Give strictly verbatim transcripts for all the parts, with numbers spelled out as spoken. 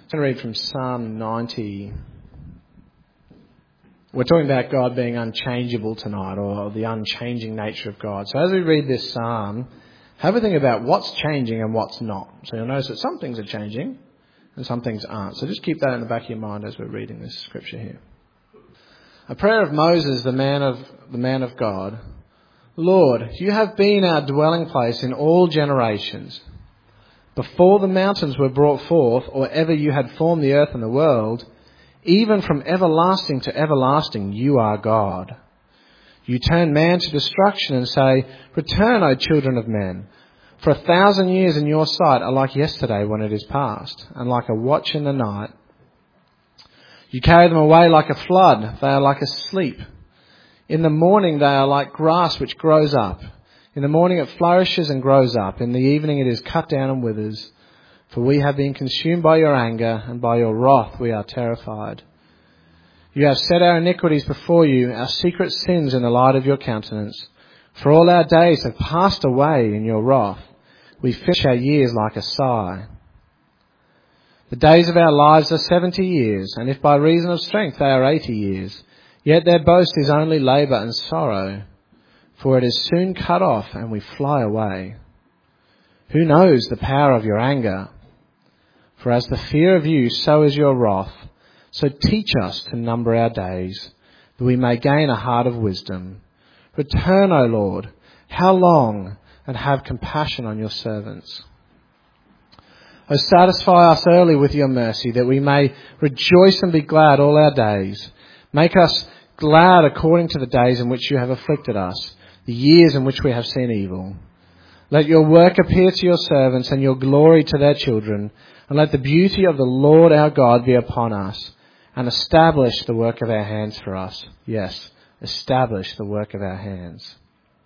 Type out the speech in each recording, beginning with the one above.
I'm going to read from Psalm ninety. We're talking about God being unchangeable tonight, or the unchanging nature of God. So as we read this psalm, have a think about what's changing and what's not. So you'll notice that some things are changing and some things aren't. So just keep that in the back of your mind as we're reading this scripture here. A prayer of Moses, the man of the man of God. Lord, you have been our dwelling place in all generations. Before the mountains were brought forth, or ever you had formed the earth and the world, even from everlasting to everlasting, you are God. You turn man to destruction and say, return, O children of men. For a thousand years in your sight are like yesterday when it is past, and like a watch in the night. You carry them away like a flood. They are like asleep. In the morning they are like grass which grows up. In the morning it flourishes and grows up. In the evening it is cut down and withers. For we have been consumed by your anger, and by your wrath we are terrified. You have set our iniquities before you, our secret sins in the light of your countenance. For all our days have passed away in your wrath. We finish our years like a sigh. The days of our lives are seventy years, and if by reason of strength they are eighty years, yet their boast is only labour and sorrow. For it is soon cut off, and we fly away. Who knows the power of your anger? For as the fear of you, so is your wrath. So teach us to number our days, that we may gain a heart of wisdom. Return, O Lord, how long, and have compassion on your servants. O satisfy us early with your mercy, that we may rejoice and be glad all our days. Make us glad according to the days in which you have afflicted us, the years in which we have seen evil. Let your work appear to your servants, and your glory to their children, and let the beauty of the Lord our God be upon us, and establish the work of our hands for us. Yes, establish the work of our hands.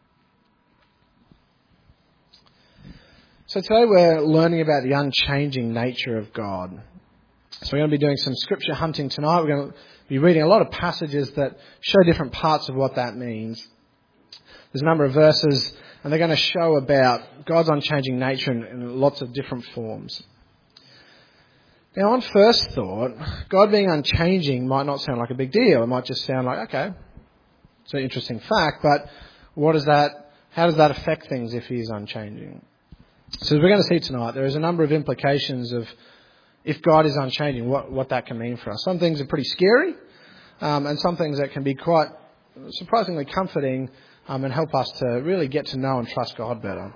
So today we're learning about the unchanging nature of God. So we're going to be doing some scripture hunting tonight. We're going to be reading a lot of passages that show different parts of what that means. There's a number of verses, and they're going to show about God's unchanging nature in, in lots of different forms. Now, on first thought, God being unchanging might not sound like a big deal. It might just sound like, okay, it's an interesting fact, but what is that? How does that affect things if he is unchanging? So as we're going to see tonight, there is a number of implications of if God is unchanging, what, what that can mean for us. Some things are pretty scary, um, and some things that can be quite surprisingly comforting um, and help us to really get to know and trust God better.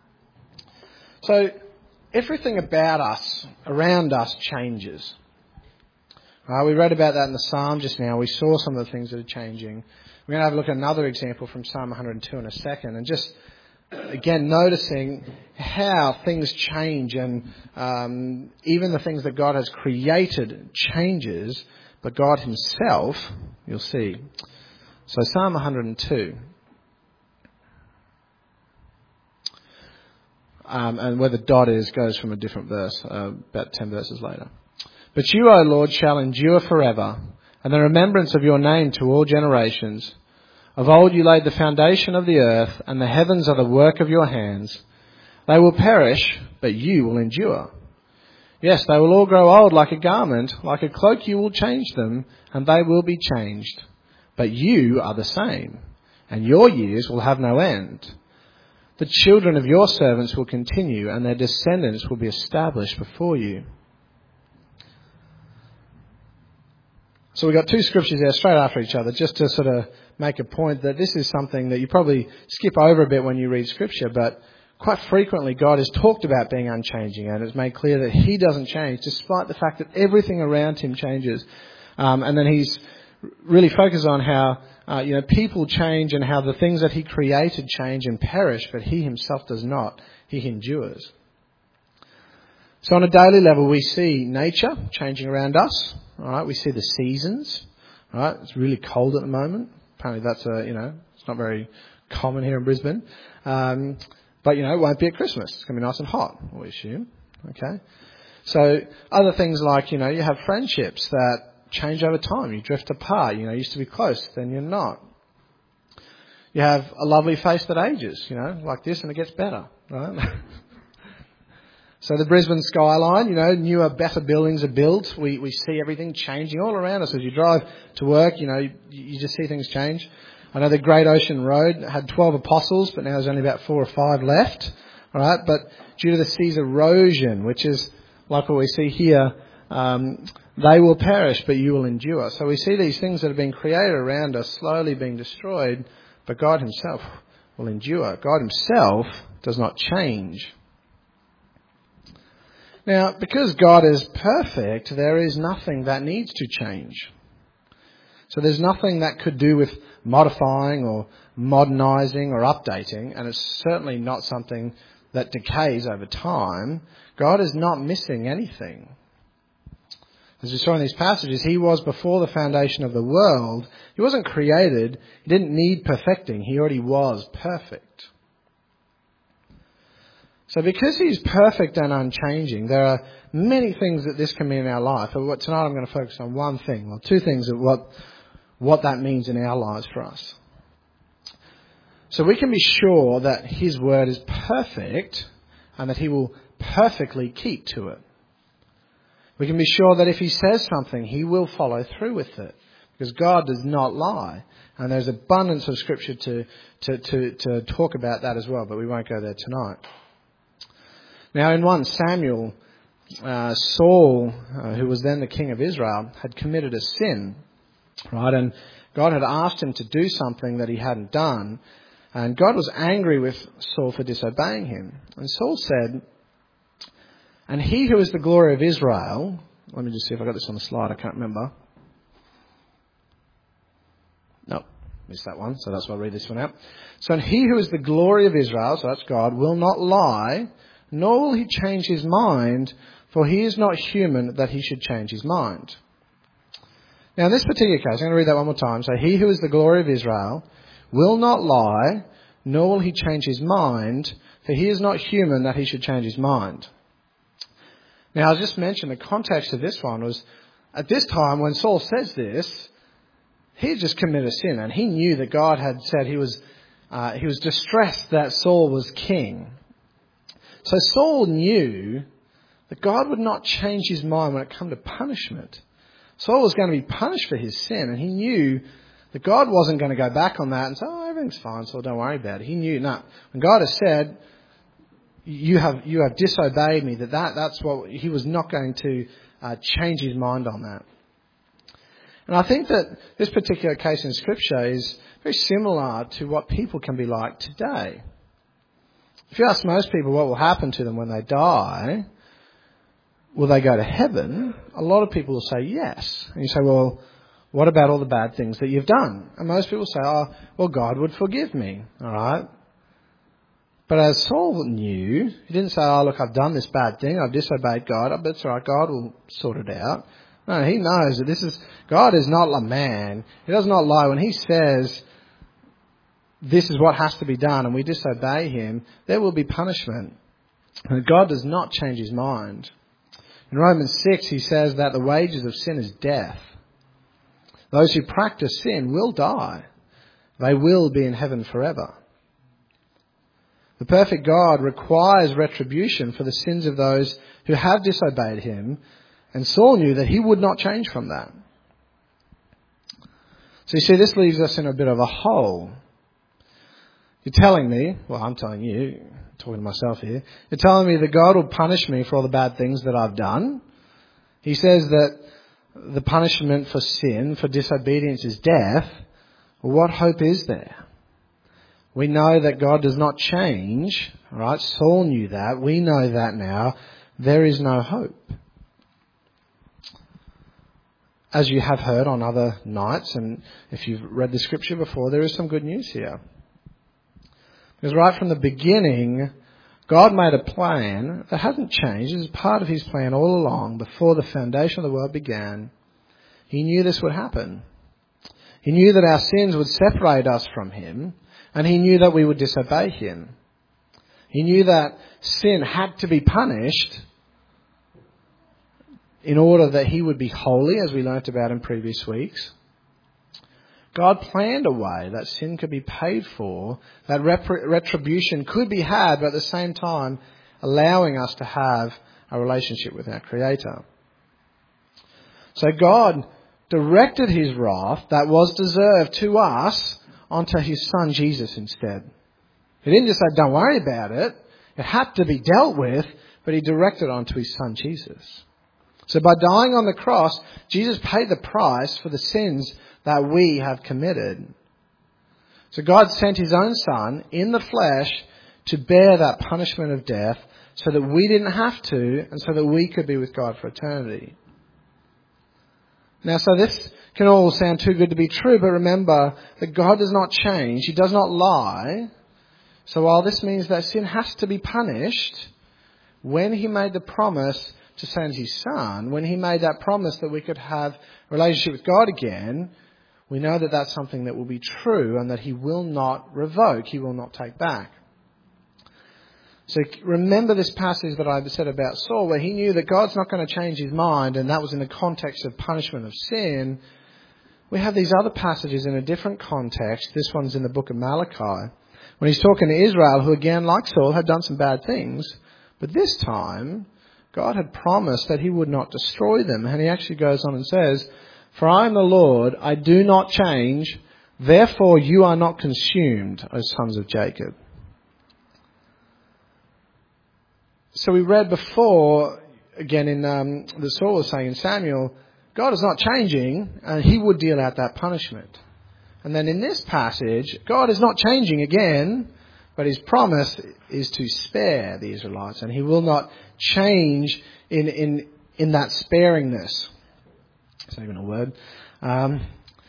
So everything about us, around us, changes. Uh, we read about that in the Psalm just now. We saw some of the things that are changing. We're going to have a look at another example from Psalm one hundred two in a second, and just again noticing how things change, and um, even the things that God has created changes, but God himself, you'll see. So Psalm one hundred two. Um, and where the dot is goes from a different verse, uh, about ten verses later. But you, O Lord, shall endure forever, and the remembrance of your name to all generations. Of old you laid the foundation of the earth, and the heavens are the work of your hands. They will perish, but you will endure. Yes, they will all grow old like a garment, like a cloak you will change them, and they will be changed. But you are the same, and your years will have no end. The children of your servants will continue, and their descendants will be established before you. So we've got two scriptures there straight after each other, just to sort of make a point that this is something that you probably skip over a bit when you read scripture, but quite frequently God has talked about being unchanging, and it's made clear that he doesn't change, despite the fact that everything around him changes. Um, and then he's really focused on how Uh, you know, people change and how the things that he created change and perish, but he himself does not. He endures. So on a daily level, we see nature changing around us. All right, we see the seasons. All right, it's really cold at the moment. Apparently, that's a you know, it's not very common here in Brisbane. Um, but you know, it won't be at Christmas. It's going to be nice and hot, we assume. Okay. So other things like you know, you have friendships that change over time. You drift apart. You know, you used to be close, then you're not. You have a lovely face that ages, you know, like this, and it gets better, right? So the Brisbane skyline, you know, newer, better buildings are built. We we see everything changing all around us. As you drive to work, you know, you, you just see things change. I know the Great Ocean Road had twelve apostles, but now there's only about four or five left. All right, but due to the sea's erosion, which is like what we see here, um, they will perish, but you will endure. So we see these things that have been created around us slowly being destroyed, but God himself will endure. God himself does not change. Now, because God is perfect, there is nothing that needs to change. So there's nothing that could do with modifying or modernising or updating, and it's certainly not something that decays over time. God is not missing anything. As we saw in these passages, he was before the foundation of the world. He wasn't created. He didn't need perfecting. He already was perfect. So because he's perfect and unchanging, there are many things that this can mean in our life. But tonight I'm going to focus on one thing, well, two things of what, what that means in our lives for us. So we can be sure that his word is perfect and that he will perfectly keep to it. We can be sure that if he says something, he will follow through with it, because God does not lie. And there's abundance of scripture to, to, to, to talk about that as well, but we won't go there tonight. Now in First Samuel, uh, Saul, uh, who was then the king of Israel, had committed a sin, right? And God had asked him to do something that he hadn't done. And God was angry with Saul for disobeying him. And Saul said, and he who is the glory of Israel, let me just see if I got this on the slide, I can't remember. No, missed that one, so that's why I'll read this one out. So and he who is the glory of Israel, so that's God, will not lie, nor will he change his mind, for he is not human that he should change his mind. Now in this particular case, I'm going to read that one more time. So he who is the glory of Israel will not lie, nor will he change his mind, for he is not human that he should change his mind. Now, I just mentioned the context of this one was, at this time when Saul says this, he had just committed a sin, and he knew that God had said he was uh, he was distressed that Saul was king. So Saul knew that God would not change his mind when it came to punishment. Saul was going to be punished for his sin, and he knew that God wasn't going to go back on that and say, oh, everything's fine, so don't worry about it. He knew, no, when God has said, you have you have disobeyed me, that, that that's what, he was not going to uh, change his mind on that. And I think that this particular case in Scripture is very similar to what people can be like today. If you ask most people what will happen to them when they die, will they go to heaven? A lot of people will say yes. And you say, well, what about all the bad things that you've done? And most people say, oh, well, God would forgive me. All right. But as Saul knew, he didn't say, oh, look, I've done this bad thing. I've disobeyed God. But it's all right. God will sort it out. No, he knows that this is, God is not a man. He does not lie. When he says this is what has to be done and we disobey him, there will be punishment. And God does not change his mind. In Romans six, he says that the wages of sin is death. Those who practice sin will die. They will be in heaven forever. The perfect God requires retribution for the sins of those who have disobeyed him, and Saul knew that he would not change from that. So you see, this leaves us in a bit of a hole. You're telling me, well, I'm telling you, talking to myself here, you're telling me that God will punish me for all the bad things that I've done. He says that the punishment for sin, for disobedience, is death. Well, what hope is there? We know that God does not change. All right, Saul knew that. We know that now. There is no hope. As you have heard on other nights, and if you've read the scripture before, there is some good news here. Because right from the beginning, God made a plan that hasn't changed. It is part of his plan all along. Before the foundation of the world began, he knew this would happen. He knew that our sins would separate us from him, and he knew that we would disobey him. He knew that sin had to be punished in order that he would be holy, as we learnt about in previous weeks. God planned a way that sin could be paid for, that rep- retribution could be had, but at the same time, allowing us to have a relationship with our Creator. So God directed his wrath that was deserved to us onto his Son Jesus instead. He didn't just say, don't worry about it. It had to be dealt with, but he directed it onto his Son Jesus. So by dying on the cross, Jesus paid the price for the sins that we have committed. So God sent his own Son in the flesh to bear that punishment of death so that we didn't have to, and so that we could be with God for eternity. Now, so this can all sound too good to be true, but remember that God does not change. He does not lie. So while this means that sin has to be punished, when he made the promise to send his Son, when he made that promise that we could have a relationship with God again, we know that that's something that will be true and that he will not revoke, he will not take back. So remember this passage that I said about Saul, where he knew that God's not going to change his mind, and that was in the context of punishment of sin. We have these other passages in a different context. This one's in the book of Malachi, when he's talking to Israel, who again, like Saul, had done some bad things. But this time, God had promised that he would not destroy them. And he actually goes on and says, "For I am the Lord, I do not change, therefore you are not consumed, O sons of Jacob." So we read before, again in um, the Saul was saying in Samuel, God is not changing, and he would deal out that punishment. And then in this passage, God is not changing again, but his promise is to spare the Israelites, and he will not change in in, in that sparingness. It's not even a word. Um,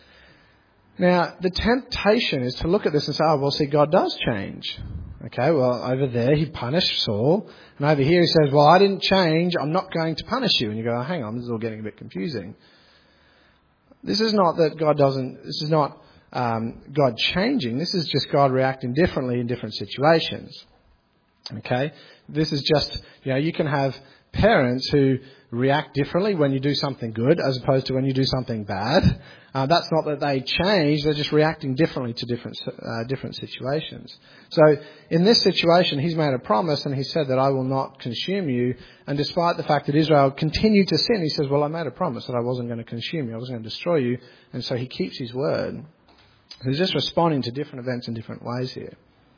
now, the temptation is to look at this and say, oh, well, see, God does change. Okay, well, over there he punished Saul, and over here he says, well, I didn't change, I'm not going to punish you. And you go, oh, hang on, this is all getting a bit confusing. This is not that God doesn't, this is not um, God changing, this is just God reacting differently in different situations. Okay, this is just, you know, you can have parents who react differently when you do something good as opposed to when you do something bad. Uh, that's not that they change, they're just reacting differently to different uh, different situations. So in this situation, he's made a promise and he said that I will not consume you. And despite the fact that Israel continued to sin, he says, well, I made a promise that I wasn't going to consume you, I wasn't going to destroy you. And so he keeps his word. He's just responding to different events in different ways here.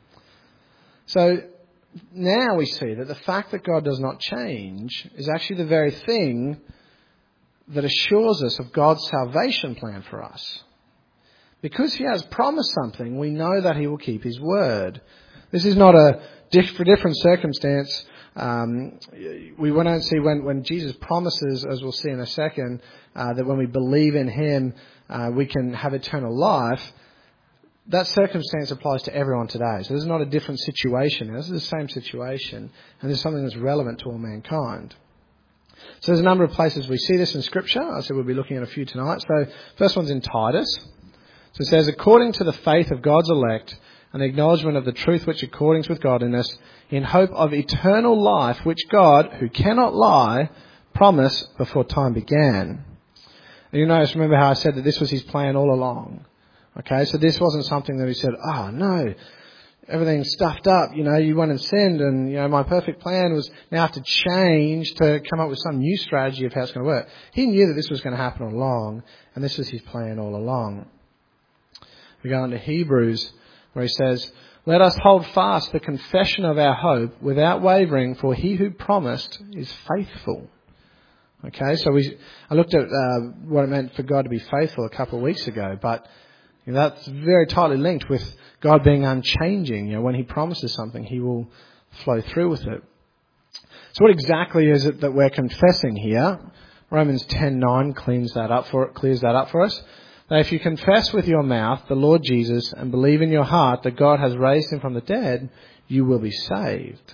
So now we see that the fact that God does not change is actually the very thing that assures us of God's salvation plan for us. Because he has promised something, we know that he will keep his word. This is not a diff- for different circumstance. Um, we don't see when, when Jesus promises, as we'll see in a second, uh, that when we believe in him, uh, we can have eternal life. That circumstance applies to everyone today. So this is not a different situation. This is the same situation. And this is something that's relevant to all mankind. So there's a number of places we see this in Scripture. I said we'll be looking at a few tonight. So first one's in Titus. So it says, according to the faith of God's elect and the acknowledgement of the truth which according with godliness, in hope of eternal life, which God, who cannot lie, promised before time began. And you notice, remember how I said that this was his plan all along. Okay, so this wasn't something that he said, oh no, everything's stuffed up, you know, you went and sinned and, you know, my perfect plan was now have to change to come up with some new strategy of how it's going to work. He knew that this was going to happen all along, and this was his plan all along. We go on to Hebrews, where he says, let us hold fast the confession of our hope without wavering, for he who promised is faithful. Okay, so we, I looked at uh, what it meant for God to be faithful a couple of weeks ago, but you know, that's very tightly linked with God being unchanging. You know, when he promises something, he will flow through with it. So what exactly is it that we're confessing here? Romans ten nine cleans that up for clears that up for us. That if you confess with your mouth the Lord Jesus and believe in your heart that God has raised him from the dead, you will be saved.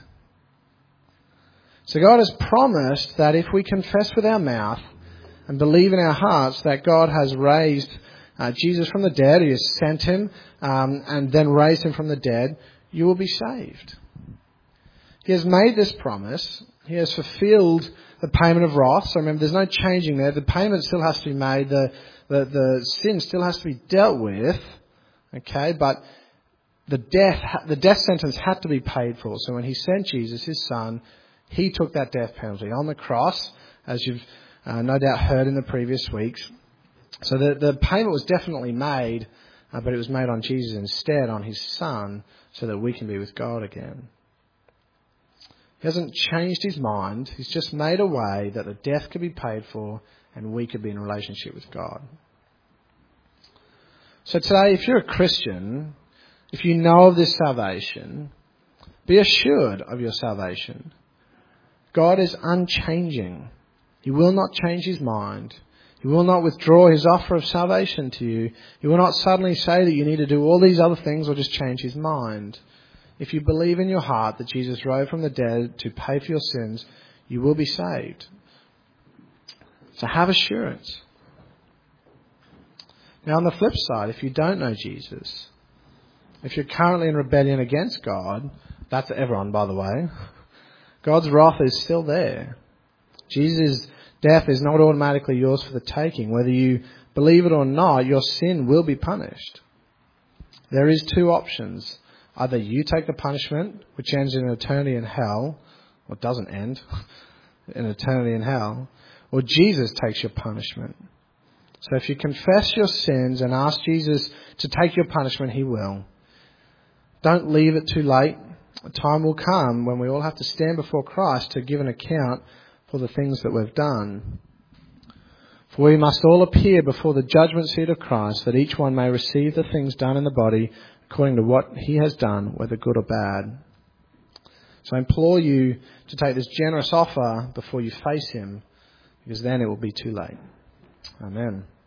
So God has promised that if we confess with our mouth and believe in our hearts that God has raised Uh, Jesus from the dead, he has sent him um, and then raised him from the dead, you will be saved. He has made this promise. He has fulfilled the payment of wrath. So remember, there's no changing there. The payment still has to be made. The, the, the sin still has to be dealt with. Okay, but the death, the death sentence had to be paid for. So when he sent Jesus, his son, he took that death penalty on the cross, as you've uh, no doubt heard in the previous weeks. So the, the payment was definitely made, uh, but it was made on Jesus instead, on his son, so that we can be with God again. He hasn't changed his mind. He's just made a way that the death could be paid for and we could be in a relationship with God. So today, if you're a Christian, if you know of this salvation, be assured of your salvation. God is unchanging. He will not change his mind. He will not withdraw his offer of salvation to you. He will not suddenly say that you need to do all these other things or just change his mind. If you believe in your heart that Jesus rose from the dead to pay for your sins, you will be saved. So have assurance. Now on the flip side, if you don't know Jesus, if you're currently in rebellion against God, that's everyone, by the way, God's wrath is still there. Jesus' death is not automatically yours for the taking. Whether you believe it or not, your sin will be punished. There is two options. Either you take the punishment, which ends in eternity in hell, or doesn't end in eternity in hell, or Jesus takes your punishment. So if you confess your sins and ask Jesus to take your punishment, he will. Don't leave it too late. A time will come when we all have to stand before Christ to give an account for the things that we've done. For we must all appear before the judgment seat of Christ, that each one may receive the things done in the body according to what he has done, whether good or bad. So I implore you to take this generous offer before you face him, because then it will be too late. Amen.